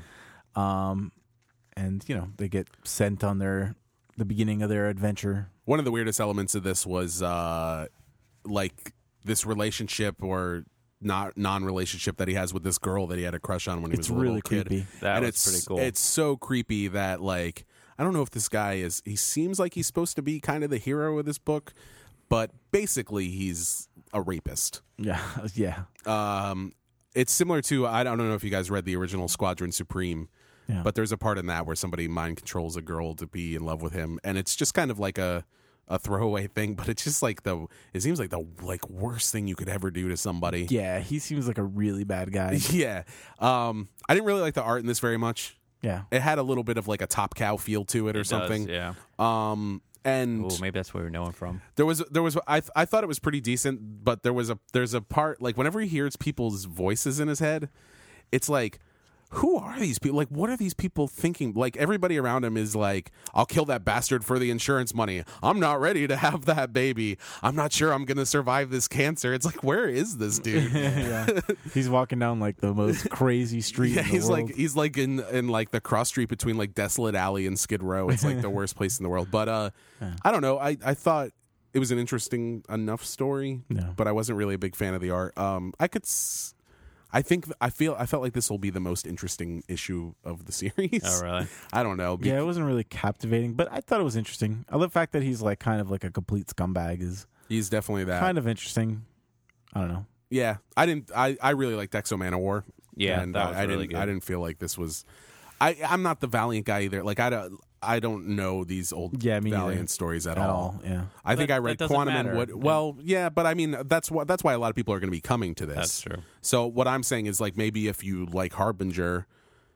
Um, and you know they get sent on their the beginning of their adventure. One of the weirdest elements of this was uh, like this relationship or not non-relationship that he has with this girl that he had a crush on when he It's was a little really kid. creepy. That and was it's pretty cool. It's so creepy that like I don't know if this guy is. He seems like he's supposed to be kind of the hero of this book, but basically he's a rapist. Yeah, yeah, Um, it's similar to I don't know if you guys read the original Squadron Supreme. yeah. But there's a part in that where somebody mind controls a girl to be in love with him, and it's just kind of like a a throwaway thing. But it's just like the it seems like the like worst thing you could ever do to somebody. yeah, he seems like a really bad guy. Yeah. Um, I didn't really like the art in this very much. Yeah, It had a little bit of like a Top Cow feel to it or It does, something. yeah. Um, and Oh, maybe that's where we know him from. there was there was I I thought it was pretty decent, but there was a there's a part like whenever he hears people's voices in his head, it's like who are these people? Like, what are these people thinking? Like, everybody around him is like, I'll kill that bastard for the insurance money. I'm not ready to have that baby. I'm not sure I'm going to survive this cancer. It's like, where is this dude? yeah. He's walking down like the most crazy street Yeah, in the he's world. like he's like in in like the cross street between like Desolate Alley and Skid Row. It's like the worst place in the world. But uh, Yeah. I don't know. I, I thought it was an interesting enough story, No. but I wasn't really a big fan of the art. Um, I could. S- I think I feel I felt like this will be the most interesting issue of the series. Oh, really? I don't know. Be- Yeah, it wasn't really captivating, but I thought it was interesting. I love the fact that he's like kind of like a complete scumbag is He's definitely that. kind of interesting. I don't know. Yeah, I didn't. I, I really liked Exo Manowar. Yeah, and that I, was I really didn't. good. I didn't feel like this was. I I'm not the Valiant guy either. Like I don't. I don't know these old Yeah, me Valiant neither. stories at, At all. all, yeah. I think That- I read that doesn't Quantum matter. and Wood. Well, yeah, but I mean that's why that's why a lot of people are going to be coming to this. That's true. So what I'm saying is like maybe if you like Harbinger,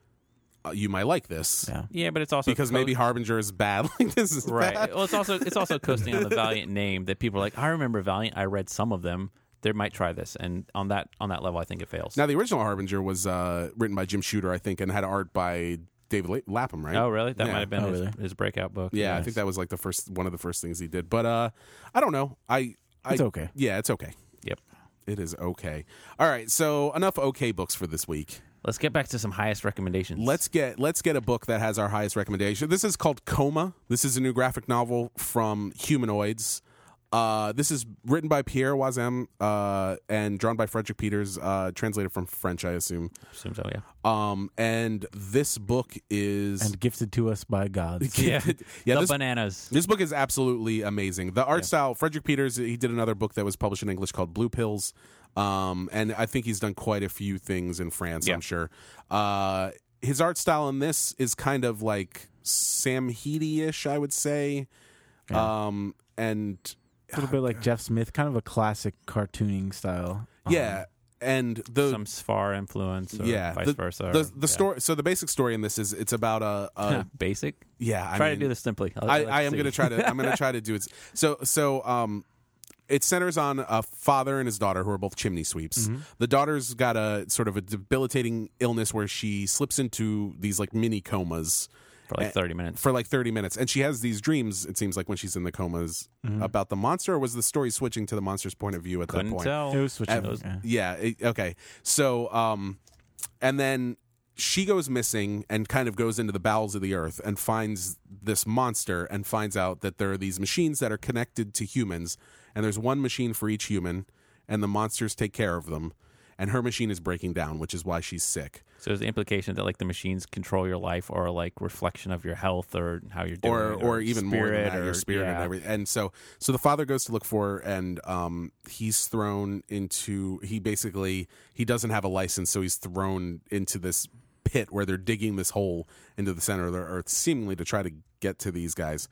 uh, you might like this. Yeah. Yeah, but it's also Because co- maybe Harbinger is bad. Like this is right. bad. Well, it's also it's also coasting on the Valiant name that people are like, I remember Valiant. I read some of them. They might try this, and on that on that level, I think it fails. Now the original Harbinger was uh, written by Jim Shooter, I think, and had art by David La- Lapham, right? Oh, really? That Yeah. might have been Oh, his, really? his breakout book. Yeah, I Nice. think that was like the first one of the first things he did. But uh, I don't know. I, I It's okay. Yeah, it's okay. Yep. It is okay. All right, so enough okay books for this week. Let's get back to some highest recommendations. Let's get let's get a book that has our highest recommendation. This is called Coma. This is a new graphic novel from Humanoids. Uh, this is written by Pierre Wazem uh, and drawn by Frederick Peters, uh, translated from French, I assume. assume so. Yeah. Um, and this book is And gifted to us by God. Yeah. yeah. the This, bananas. this book is absolutely amazing. The art Yeah. style, Frederick Peters, he did another book that was published in English called Blue Pills. Um, and I think he's done quite a few things in France, Yeah. I'm sure. Uh, his art style in this is kind of like Sam Heady-ish, I would say. Yeah. Um, and A little bit like Jeff Smith, kind of a classic cartooning style. yeah, and the Some Sfar influence, or yeah, vice the, versa. The, or- the yeah. story. So the basic story in this is it's about a, a Basic. yeah. I Try mean, to do this simply. I'll- I, I'd like I to am see. going to try to. I'm going to try to do it. So so um, it centers on a father and his daughter who are both chimney sweeps. Mm-hmm. The daughter's got a sort of a debilitating illness where she slips into these like mini comas for like eh, thirty minutes. for like thirty minutes, and she has these dreams. It seems like when she's in the comas about the monster. Or was the story switching to the monster's point of view at Couldn't that point? tell. It was switching. And- yeah. yeah. it- okay. So, um, and then she goes missing and kind of goes into the bowels of the earth and finds this monster and finds out that there are these machines that are connected to humans, and there's one machine for each human, and the monsters take care of them. And her machine is breaking down, which is why she's sick. So is the implication that like the machines control your life, or like reflection of your health or how you're doing, Or, or even more than that, or, your spirit yeah. and everything. And so, so the father goes to look for her, and um, he's thrown into. He basically he doesn't have a license, so he's thrown into this pit where they're digging this hole into the center of the earth, seemingly to try to get to these guys.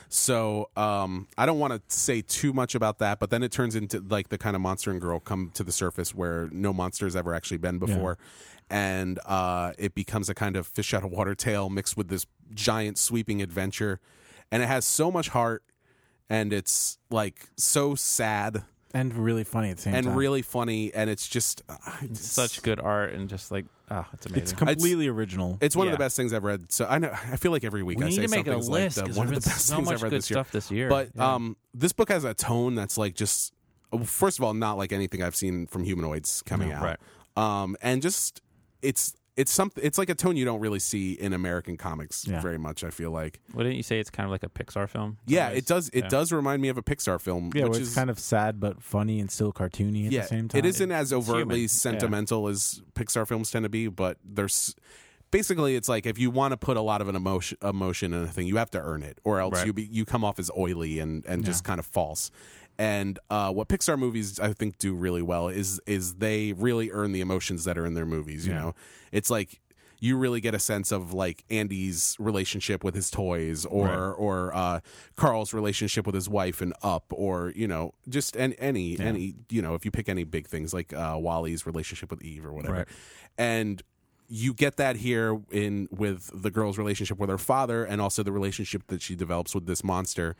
So um, I don't want to say too much about that, but then it turns into like the kind of monster and girl come to the surface where no monster has ever actually been before. And uh, it becomes a kind of fish out of water tale mixed with this giant sweeping adventure. And it has so much heart, and it's like so sad And really funny at the same and time. really funny. And it's just uh, It's it's such good art and just like oh, it's amazing. It's completely original. It's one of Yeah. the best things I've read. So I know I feel like every week we I need say to make a something's list like because the, one of there's the been best so things much I've read good this year. stuff this year. But Yeah. um, this book has a tone that's like just first of all not like anything I've seen from Humanoids coming No, out. right. Um, and just it's it's something it's like a tone you don't really see in American comics Yeah. very much. I feel like What didn't you say? It's kind of like a Pixar film. in some yeah, ways? it does it Yeah. does remind me of a Pixar film. yeah, which where is it's kind of sad but funny and still cartoony at yeah, the same time. it isn't as It's overtly human. sentimental as Pixar films tend to be, but there's basically it's like if you want to put a lot of an emotion emotion in a thing, you have to earn it, or else Right. you be, you come off as oily and and just kind of false. And uh, what Pixar movies I think do really well is is they really earn the emotions that are in their movies. You Yeah. know, it's like you really get a sense of like Andy's relationship with his toys, or Right. or uh, Carl's relationship with his wife and Up, or you know just any any, Yeah. any you know if you pick any big things like uh, Wally's relationship with Eve or whatever, Right. and you get that here in with the girl's relationship with her father, and also the relationship that she develops with this monster.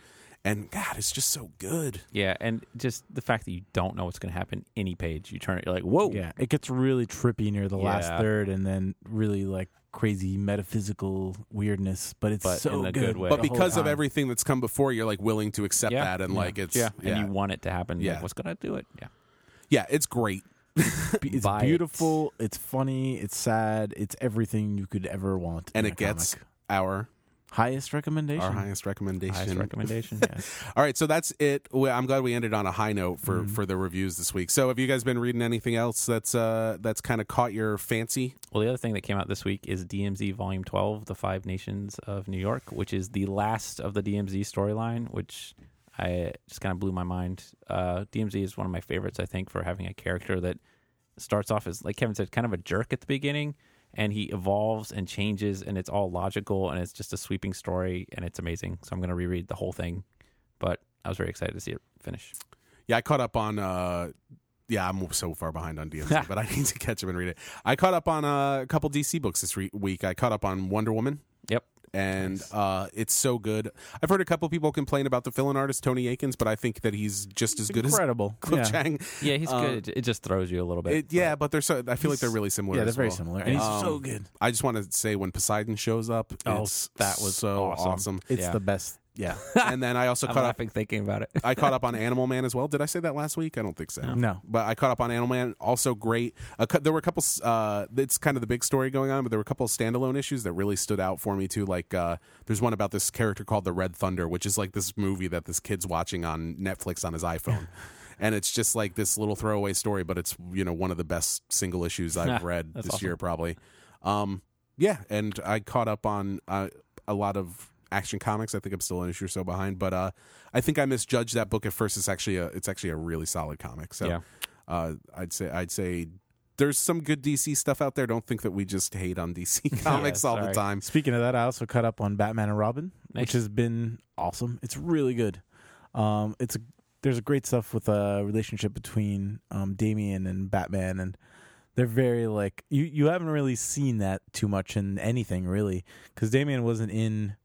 And God, it's just so good. Yeah, and just the fact that you don't know what's going to happen any page, you turn it, you're like, whoa. Yeah, it gets really trippy near the last Yeah. third, and then really like crazy metaphysical weirdness. But it's But so in a good. good way. But the whole because of time. everything that's come before, you're like willing to accept Yeah. that, and Yeah. like it's Yeah, yeah, and you want it to happen. Yeah. Like, what's going to do it? Yeah. yeah, it's great. it's Buy it. beautiful. It's funny. It's sad. It's everything you could ever want. And in it a gets comic. our highest recommendation. our highest recommendation. Highest recommendation. Yes. All right, so that's it. We- I'm glad we ended on a high note for, Mhm. for the reviews this week. So, have you guys been reading anything else that's uh that's kind of caught your fancy? Well, the other thing that came out this week is D M Z Volume twelve, The Five Nations of New York, which is the last of the D M Z storyline, which I just kind of blew my mind. Uh, D M Z is one of my favorites, I think, for having a character that starts off as, like Kevin said, kind of a jerk at the beginning, and he evolves and changes, and it's all logical, and it's just a sweeping story, and it's amazing. So I'm going to reread the whole thing, but I was very excited to see it finish. Yeah, I caught up on. Uh, yeah, I'm so far behind on D M Z, but I need to catch up and read it. I caught up on uh, a couple D C books this re- week. I caught up on Wonder Woman. Yep. And Nice. uh, it's so good. I've heard a couple people complain about the fill-in artist Tony Akins, but I think that he's just as good Incredible. as Cliff yeah. Chang. Yeah, he's Um, good. It just throws you a little bit. It, yeah, but they're so. I feel like He's- they're really similar. Yeah, they're as very well. similar, and he's Um, so good. I just want to say when Poseidon shows up, Oh, it's that was so awesome. awesome. It's yeah. the best. Yeah. And then I also I'm caught up. laughing thinking about it. I caught up on Animal Man as well. Did I say that last week? I don't think so. No. But I caught up on Animal Man. Also great. A cou- there were a couple. Uh, it's kind of the big story going on, but there were a couple of standalone issues that really stood out for me too. Like uh, there's one about this character called the Red Thunder, which is like this movie that this kid's watching on Netflix on his iPhone. And it's just like this little throwaway story, but it's, you know, one of the best single issues I've read That's this awesome. year, probably. Um, yeah, and I caught up on uh, a lot of Action Comics. I think I'm still an issue or so behind, but uh, I think I misjudged that book at first. It's actually a it's actually a really solid comic. So Yeah. uh, I'd say I'd say there's some good D C stuff out there. Don't think that we just hate on D C comics all the sorry. time. Speaking of that, I also caught up on Batman and Robin, Nice. which has been awesome. It's really good. Um, it's a, there's a great stuff with a relationship between um, Damian and Batman, and they're very like you. You haven't really seen that too much in anything really, because Damian wasn't in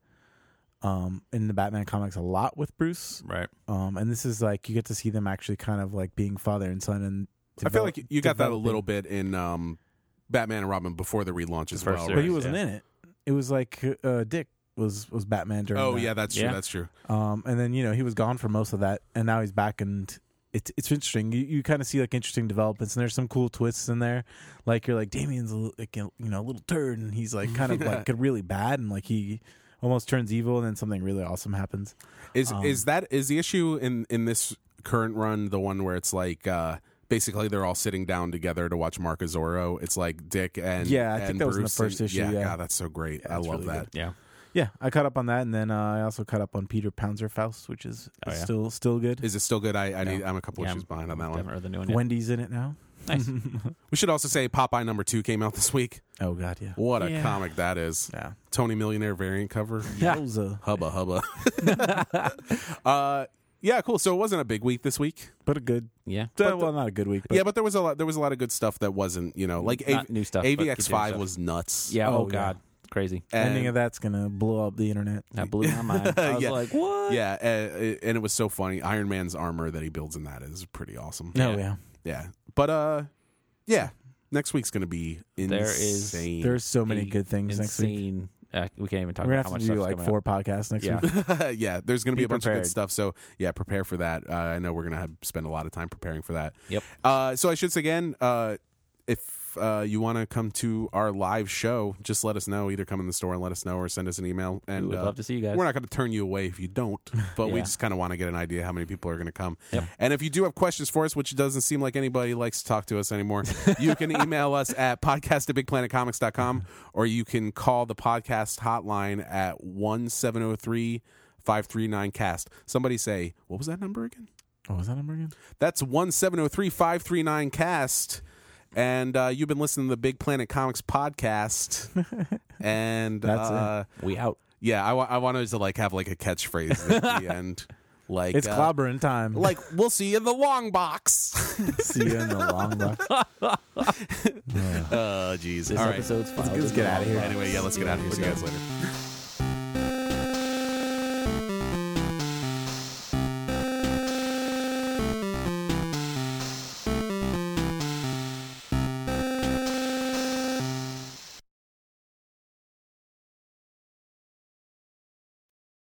um, in the Batman comics a lot with Bruce, Right. um, and this is like you get to see them actually kind of like being father and son. And I feel develop- like you got that a developing- little bit in um, Batman and Robin before the relaunch as The first well. series. but he Right? wasn't yeah. in it. It was like uh, Dick was was Batman during. Oh that. yeah, that's true. Yeah. That's true. Um, and then you know he was gone for most of that, and now he's back, and it's it's interesting. You you kind of see like interesting developments, and there's some cool twists in there. Like you're like Damien's a, li- like you know a little turd, and he's like kind of like really bad, and like he almost turns evil, and then something really awesome happens. Is Um, is that is the issue in in this current run the one where it's like uh, basically they're all sitting down together to watch Mark Zorro? It's like Dick and Yeah, I think and that was in the Bruce first and- issue, yeah. God, that's so great. Yeah, I it's love really that. Yeah. Yeah, I caught up on that, and then uh, I also caught up on Peter Panzerfaust, which is, Oh, is yeah. still still good. Is it still good? I, I No. need. I'm a couple Yeah, issues behind on that one. Haven't read the new one yet. Wendy's in it now. Nice. We should also say Popeye number two came out this week. Oh God, yeah, What a Yeah. comic that is! yeah. Tony Millionaire variant cover. Yeah. Yowza. Hubba hubba. uh, yeah, cool. So it wasn't a big week this week. But a good. Yeah. Uh, well, not a good week. But Yeah, but there was a lot. There was a lot of good stuff that wasn't. You know, like Not A- new stuff. but A V X continued five stuff. was nuts. Yeah. Oh, Oh, yeah. God. Crazy. And- ending of that's gonna blow up the internet. That blew my mind. I was Yeah. like, what? Yeah, uh, and it was so funny. Iron Man's armor that he builds in that is pretty awesome. Oh Yeah. yeah. Yeah, but uh, yeah, next week's gonna be insane. There is- There's so many A good things next week. Insane. Uh, we can't even talk We're gonna about how have much to do stuff's like coming four up. podcasts next Yeah. week. yeah, there's gonna be, Be a bunch of prepared. good stuff. So yeah, prepare for that. Uh, I know we're gonna have spend a lot of time preparing for that. Yep. Uh, so I should say again, uh, if uh, you want to come to our live show, just let us know. Either come in the store and let us know, or send us an email. And we would uh, love to see you guys. we're not going to turn you away if you don't, but we Yeah. just kind of want to get an idea how many people are going to come. Yep. And if you do have questions for us, which doesn't seem like anybody likes to talk to us anymore, you can email us at podcast at big planet comics dot com, or you can call the podcast hotline at one seven zero three, five three nine cast. Somebody say, what was that number again? What was that number again? That's one seven zero three, five three nine cast. And uh, you've been listening to the Big Planet Comics podcast. And That's it. uh, we out. yeah, I, wa- I wanted to like have like a catchphrase at the end. Like It's uh, clobbering time. like we'll see you in the long box. See you in the long box. Oh jeez. This All right. episode's filed. Let's as get a outta here. long box. Anyway, yeah, let's get out of here. See you guys later.